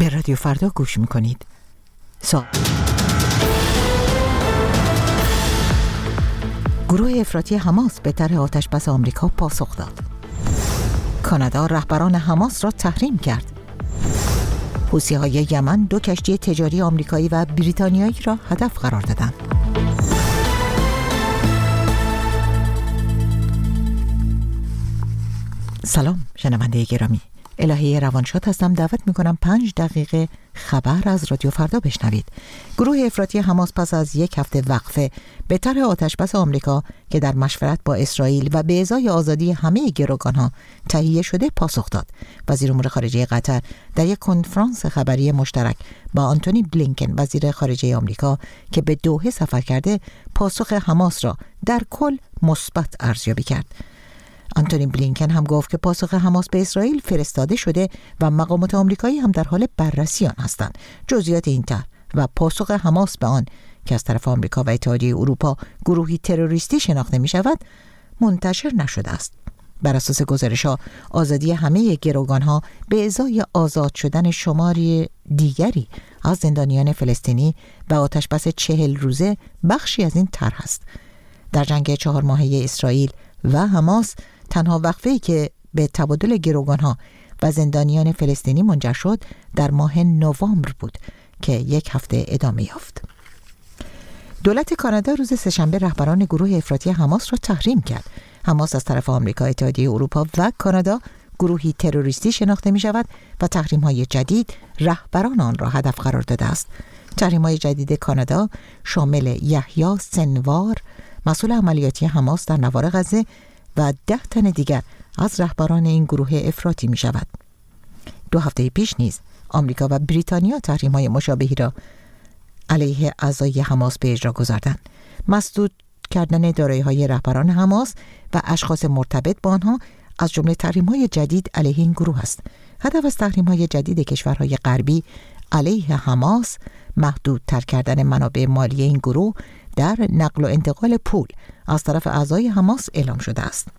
به رادیو فردا گوش میکنید. گروه افراطی حماس به طرح آتشبس آمریکا پاسخ داد. کانادا رهبران حماس را تحریم کرد. حوثی‌های یمن 2 کشتی تجاری آمریکایی و بریتانیایی را هدف قرار دادند. سلام شنونده گرامی، الهی روانشاد هستم. دعوت میکنم 5 دقیقه خبر از رادیو فردا بشنوید. گروه افراطی حماس پس از 1 هفته وقفه به طرح آتشبس آمریکا که در مشورت با اسرائیل و به ازای آزادی همه گروگانها تهیه شده پاسخ داد. وزیر امور خارجه قطر در یک کنفرانس خبری مشترک با آنتونی بلینکن وزیر خارجه آمریکا که به دوحه سفر کرده، پاسخ حماس را در کل مثبت ارزیابی کرد. آنتونی بلینکن هم گفت که پاسخ حماس به اسرائیل فرستاده شده و مقامات آمریکایی هم در حال بررسی آن هستند. جزئیات این طرح و پاسخ حماس به آن که از طرف آمریکا و اتحادیه اروپا گروهی تروریستی شناخته می شود منتشر نشده است. بر اساس گزارش‌ها آزادی همه گروگان‌ها به ازای آزاد شدن شماری دیگری از زندانیان فلسطینی و آتشبس 40 روزه بخشی از این طرح است. در جنگ 4 ماهه اسرائیل و حماس تنها وقفه‌ای که به تبادل گروگان‌ها و زندانیان فلسطینی منجر شد در ماه نوامبر بود که 1 هفته ادامه یافت. دولت کانادا روز سه‌شنبه رهبران گروه افراطی حماس را تحریم کرد. حماس از طرف آمریکا، اتحادیه اروپا و کانادا گروهی تروریستی شناخته می شود و تحریم‌های جدید رهبران آن را هدف قرار داده است. تحریم‌های جدید کانادا شامل یحیی سنوار، مسئول عملیاتی حماس در نوار غزه و 10 تن دیگر از رهبران این گروه افراطی می شود. 2 هفته پیش نیز آمریکا و بریتانیا تحریم‌های مشابهی را علیه اعضای حماس به اجرا گذاردند. مسدود کردن دارایی‌های رهبران حماس و اشخاص مرتبط با آنها از جمله تحریم‌های جدید علیه این گروه است. هدف از تحریم‌های جدید کشورهای غربی علیه حماس محدودتر کردن منابع مالی این گروه در نقل و انتقال پول از طرف اعضای حماس اعلام شده است.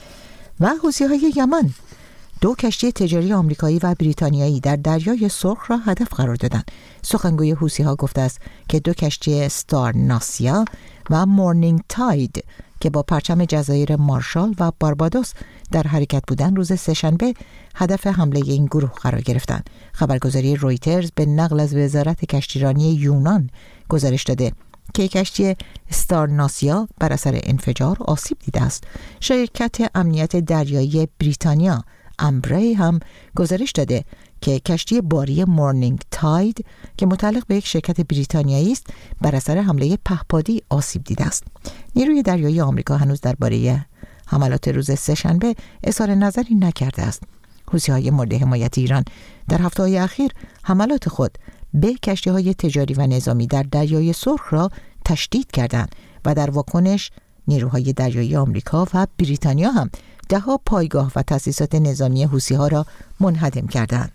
و حوثی‌های یمن 2 کشتی تجاری آمریکایی و بریتانیایی در دریای سرخ را هدف قرار دادند. سخنگوی حوثی‌ها گفته است که 2 کشتی استار ناسیا و مورنینگ تاید که با پرچم جزایر مارشال و باربادوس در حرکت بودند روز سه‌شنبه هدف حمله این گروه قرار گرفتند. خبرگزاری رویترز به نقل از وزارت کشتیرانی یونان گزارش داده که کشتی استار ناسیا بر اثر انفجار آسیب دیده است. شرکت امنیت دریایی بریتانیا امبری هم گزارش داده که کشتی باری مورنینگ تاید که متعلق به یک شرکت بریتانیایی است بر اثر حمله پهپادی آسیب دیده است. نیروی دریایی آمریکا هنوز درباره حملات روز سه‌شنبه اظهار نظری نکرده است. حوثی‌های مورد حمایت ایران در هفته‌های اخیر حملات خود به کشتی‌های تجاری و نظامی در دریای سرخ را تشدید کردند و در واکنش نیروهای دریایی آمریکا و بریتانیا هم 10 پایگاه و تأسیسات نظامی حوثی‌ها را منهدم کردند.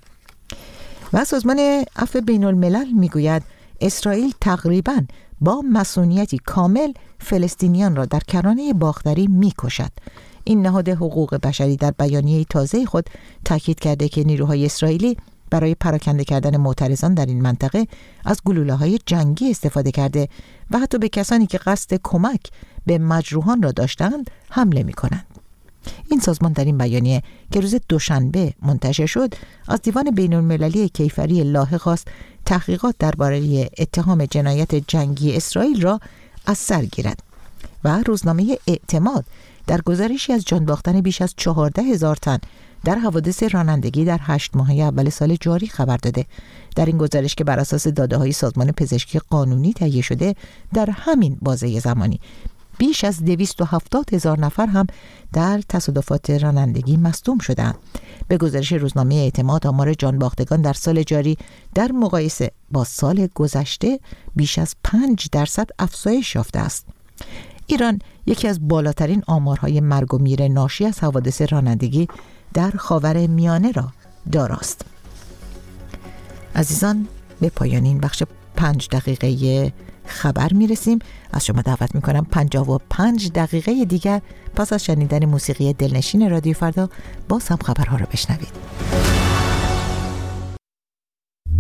و سازمان عفو بین‌الملل میگوید اسرائیل تقریباً با مصونیتی کامل فلسطینیان را در کرانه باختری میکشد. این نهاد حقوق بشری در بیانیه تازه خود تاکید کرده که نیروهای اسرائیلی برای پراکنده کردن معترضان در این منطقه از گلوله‌های جنگی استفاده کرده و حتی به کسانی که قصد کمک به مجروحان را داشتند حمله می‌کنند. این سازمان در این بیانیه که روز دوشنبه منتشر شد از دیوان بین‌المللی کیفری لاهه خواست تحقیقات درباره اتهام جنایت جنگی اسرائیل را از سر گیرد. و روزنامه اعتماد در گزارشی از جان باختن بیش از 14,000 تن در حوادث رانندگی در 8 ماهه اول سال جاری خبر داده. در این گزارش که بر اساس داده‌های سازمان پزشکی قانونی تهیه شده، در همین بازه زمانی بیش از 270,000 نفر هم در تصادفات رانندگی مصدوم شدند. به گزارش روزنامه اعتماد آمار جان باختگان در سال جاری در مقایسه با سال گذشته بیش از 5% افزایش یافته است. ایران یکی از بالاترین آمارهای مرگ و میر ناشی از حوادث رانندگی در خاورمیانه را داراست. عزیزان، به پایان این بخش 5 دقیقه خبر میرسیم. از شما دعوت میکنم 55 دقیقه دیگر پس از شنیدن موسیقی دلنشین رادیو فردا باز هم خبرها را بشنوید.